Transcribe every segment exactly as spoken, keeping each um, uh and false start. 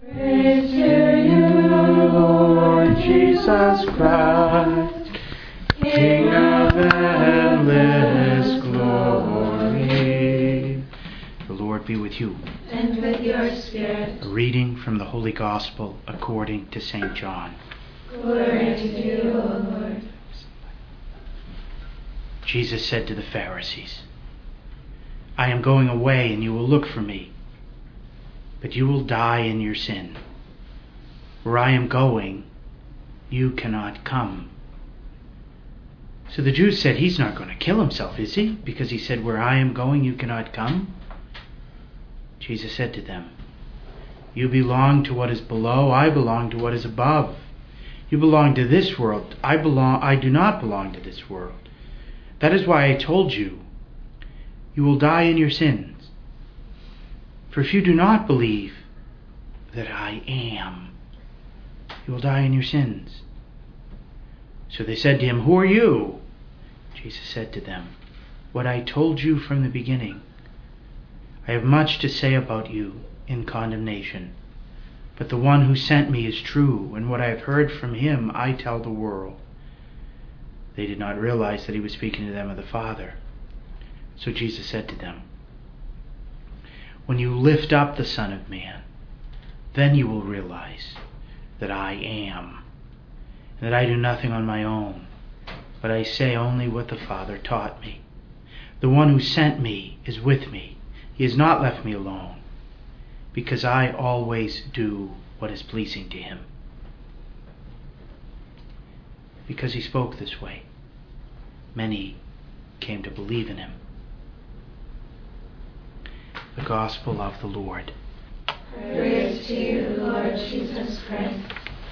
Praise to you, Lord Jesus Christ, King of endless glory. The Lord be with you. And with your spirit. A reading from the Holy Gospel according to Saint John. Glory to you, O Lord. Jesus said to the Pharisees, I am going away, and you will look for me, but you will die in your sin. Where I am going, you cannot come. So the Jews said, he's not going to kill himself, is he? Because he said, where I am going, you cannot come. Jesus said to them, you belong to what is below, I belong to what is above. You belong to this world, I belong. I do not belong to this world. That is why I told you, you will die in your sins. For if you do not believe that I am, you will die in your sins. So they said to him, who are you? Jesus said to them, what I told you from the beginning. I have much to say about you in condemnation, but the one who sent me is true, and what I have heard from him I tell the world. They did not realize that he was speaking to them of the Father. So Jesus said to them, when you lift up the Son of Man, then you will realize that I am, and that I do nothing on my own, but I say only what the Father taught me. The one who sent me is with me. He has not left me alone, because I always do what is pleasing to him. Because he spoke this way, many came to believe in him. The Gospel of the Lord. Praise to you, Lord Jesus Christ.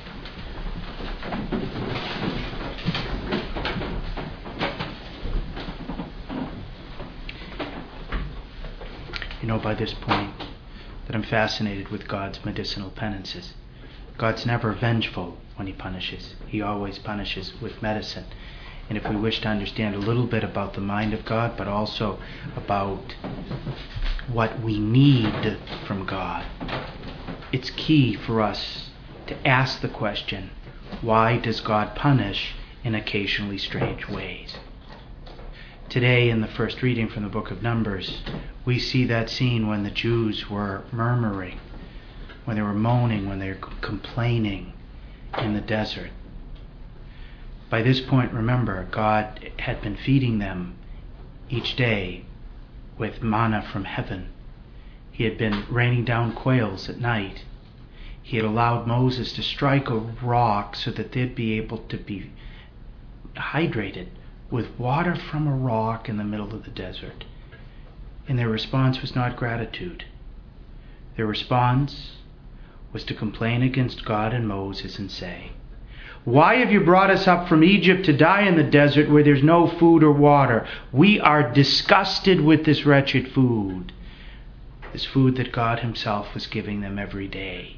You know by this point that I'm fascinated with God's medicinal penances. God's never vengeful when he punishes. He always punishes with medicine. And if we wish to understand a little bit about the mind of God, but also about what we need from God, it's key for us to ask the question, why does God punish in occasionally strange ways? Today, in the first reading from the book of Numbers, we see that scene when the Jews were murmuring, when they were moaning, when they were complaining in the desert. By this point, remember, God had been feeding them each day with manna from heaven. He had been raining down quails at night. He had allowed Moses to strike a rock so that they'd be able to be hydrated with water from a rock in the middle of the desert. And their response was not gratitude. Their response was to complain against God and Moses and say, why have you brought us up from Egypt to die in the desert where there's no food or water? We are disgusted with this wretched food. This food that God himself was giving them every day.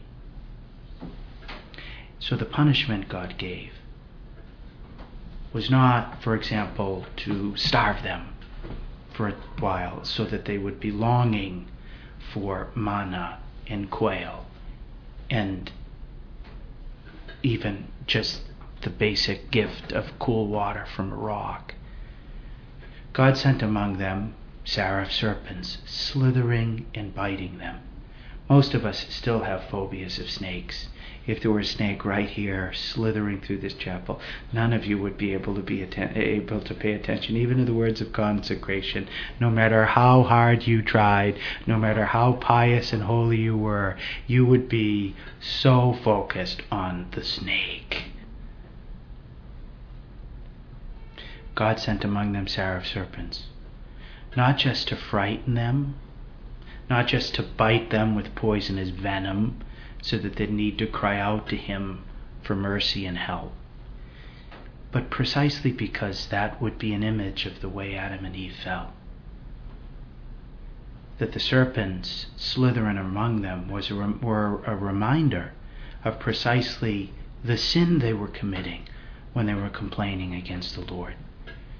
So the punishment God gave was not, for example, to starve them for a while so that they would be longing for manna and quail and even just the basic gift of cool water from a rock. God sent among them seraph serpents, slithering and biting them. Most of us still have phobias of snakes. If there were a snake right here slithering through this chapel, none of you would be able to be atten- able to pay attention even to the words of consecration. No matter how hard you tried, no matter how pious and holy you were, you would be so focused on the snake. God sent among them seraph serpents, not just to frighten them, not just to bite them with poisonous venom, so that they need to cry out to him for mercy and help, but precisely because that would be an image of the way Adam and Eve fell. That the serpents slithering among them was a, rem- were a reminder of precisely the sin they were committing when they were complaining against the Lord.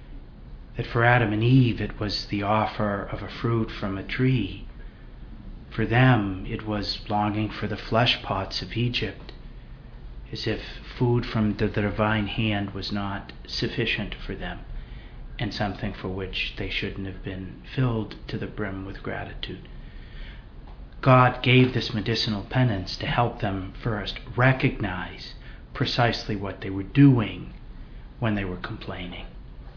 That for Adam and Eve it was the offer of a fruit from a tree. For them, it was longing for the flesh pots of Egypt, as if food from the divine hand was not sufficient for them, and something for which they shouldn't have been filled to the brim with gratitude. God gave this medicinal penance to help them first recognize precisely what they were doing when they were complaining.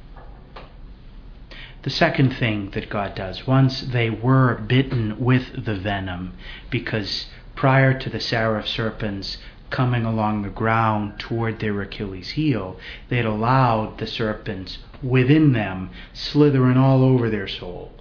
The second thing that God does, once they were bitten with the venom, because prior to the seraph serpents coming along the ground toward their Achilles heel, they had allowed the serpents within them slithering all over their soul.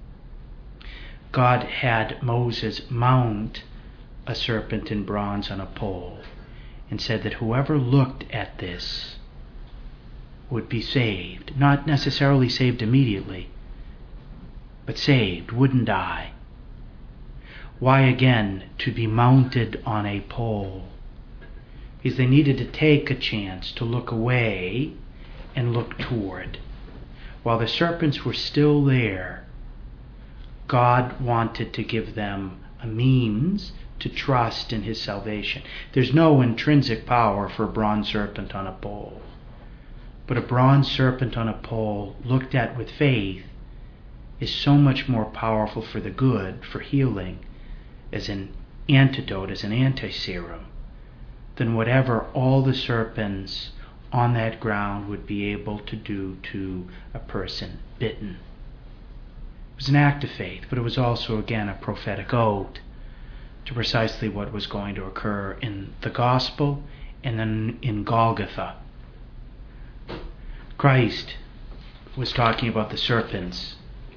God had Moses mount a serpent in bronze on a pole and said that whoever looked at this would be saved. Not necessarily saved immediately, but saved, wouldn't die. Why again to be mounted on a pole? Because they needed to take a chance to look away and look toward. While the serpents were still there, God wanted to give them a means to trust in his salvation. There's no intrinsic power for a bronze serpent on a pole. But a bronze serpent on a pole, looked at with faith, is so much more powerful for the good, for healing, as an antidote, as an anti-serum, than whatever all the serpents on that ground would be able to do to a person bitten. It was an act of faith, but it was also, again, a prophetic ode to precisely what was going to occur in the gospel and then in Golgotha. Christ was talking about the serpents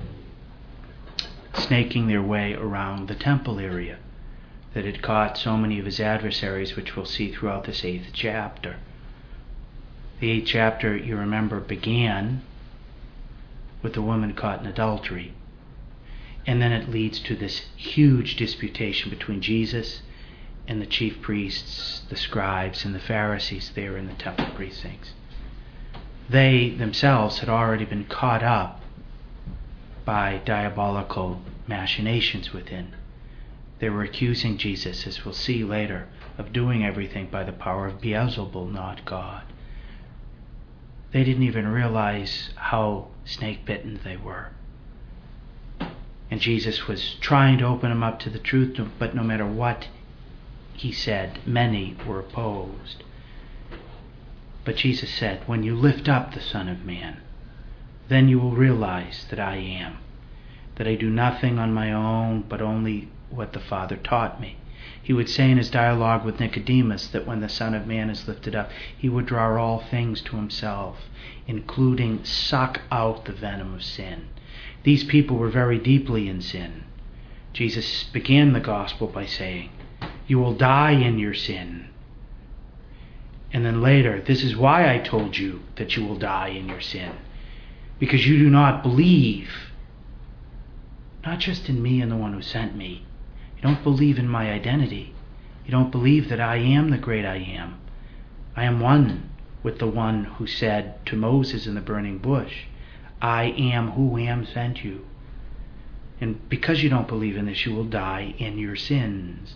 snaking their way around the temple area that had caught so many of his adversaries, which we'll see throughout this eighth chapter. The eighth chapter, you remember, began with the woman caught in adultery. And then it leads to this huge disputation between Jesus and the chief priests, the scribes, and the Pharisees there in the temple precincts. They themselves had already been caught up by diabolical machinations within. They were accusing Jesus, as we'll see later, of doing everything by the power of Beelzebul, not God. They didn't even realize how snake-bitten they were. And Jesus was trying to open them up to the truth, but no matter what he said, many were opposed. But Jesus said, when you lift up the Son of Man, then you will realize that I am, that I do nothing on my own, but only what the Father taught me. He would say in his dialogue with Nicodemus that when the Son of Man is lifted up, he would draw all things to himself, including suck out the venom of sin. These people were very deeply in sin. Jesus began the gospel by saying, you will die in your sin. And then later, this is why I told you that you will die in your sin. Because you do not believe, not just in me and the one who sent me. You don't believe in my identity. You don't believe that I am the great I am. I am one with the one who said to Moses in the burning bush, I am who am sent you. And because you don't believe in this, you will die in your sins.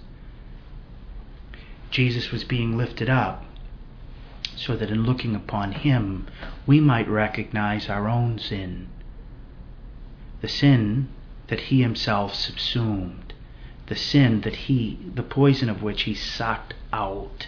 Jesus was being lifted up so that in looking upon him, we might recognize our own sin. The sin that he himself subsumed. The sin that he, the poison of which he sucked out.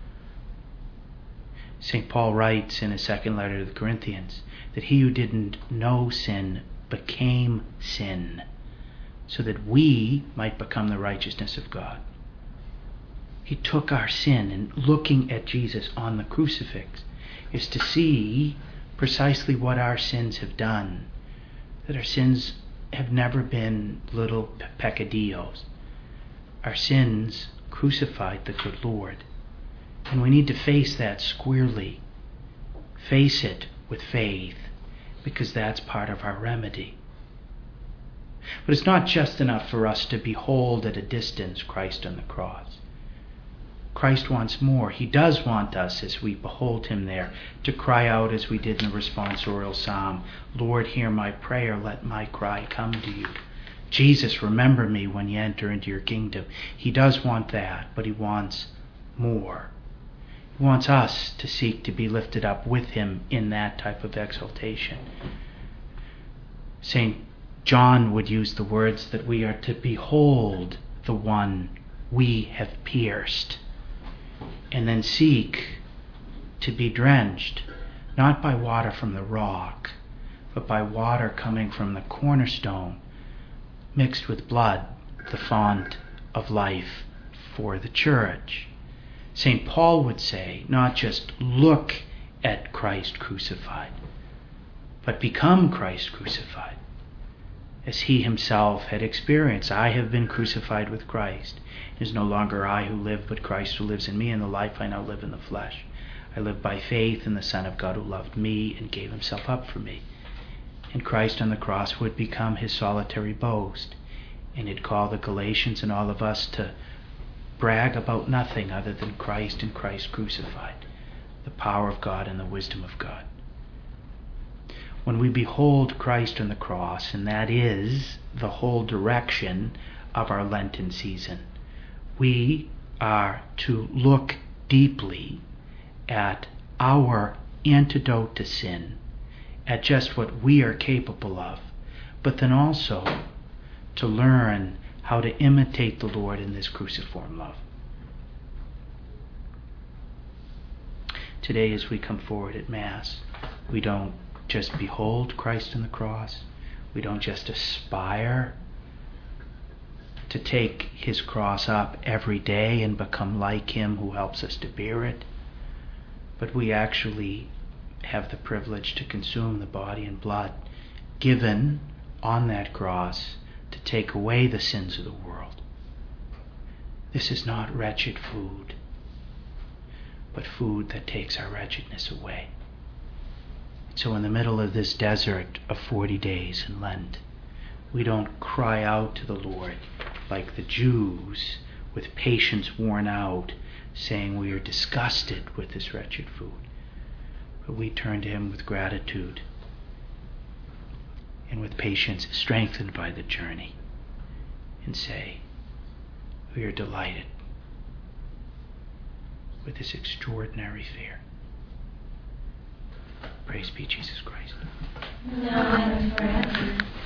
Saint Paul writes in his second letter to the Corinthians that he who didn't know sin became sin, so that we might become the righteousness of God. He took our sin, and looking at Jesus on the crucifix is to see precisely what our sins have done. That our sins have never been little peccadillos. Our sins crucified the good Lord. And we need to face that squarely. Face it with faith, because that's part of our remedy. But it's not just enough for us to behold at a distance Christ on the cross. Christ wants more. He does want us, as we behold him there, to cry out as we did in the responsorial psalm, Lord, hear my prayer, let my cry come to you. Jesus, remember me when you enter into your kingdom. He does want that, but he wants more. He wants us to seek to be lifted up with him in that type of exaltation. Saint John would use the words that we are to behold the one we have pierced, and then seek to be drenched, not by water from the rock, but by water coming from the cornerstone, mixed with blood, the font of life for the church. Saint Paul would say, not just look at Christ crucified, but become Christ crucified, as he himself had experienced. I have been crucified with Christ. It is no longer I who live, but Christ who lives in me, and the life I now live in the flesh. I live by faith in the Son of God who loved me and gave himself up for me. And Christ on the cross would become his solitary boast, and he'd call the Galatians and all of us to brag about nothing other than Christ and Christ crucified, the power of God and the wisdom of God. When we behold Christ on the cross, and that is the whole direction of our Lenten season, we are to look deeply at our antidote to sin, at just what we are capable of, but then also to learn how to imitate the Lord in this cruciform love. Today, as we come forward at Mass, we don't just behold Christ on the cross. We don't just aspire to take his cross up every day and become like him who helps us to bear it, but we actually have the privilege to consume the body and blood given on that cross to take away the sins of the world. This is not wretched food, but food that takes our wretchedness away. So in the middle of this desert of forty days in Lent, we don't cry out to the Lord like the Jews with patience worn out, saying we are disgusted with this wretched food. But we turn to him with gratitude and with patience strengthened by the journey, and say, we are delighted with this extraordinary fare. Praise be Jesus Christ. Now and forever.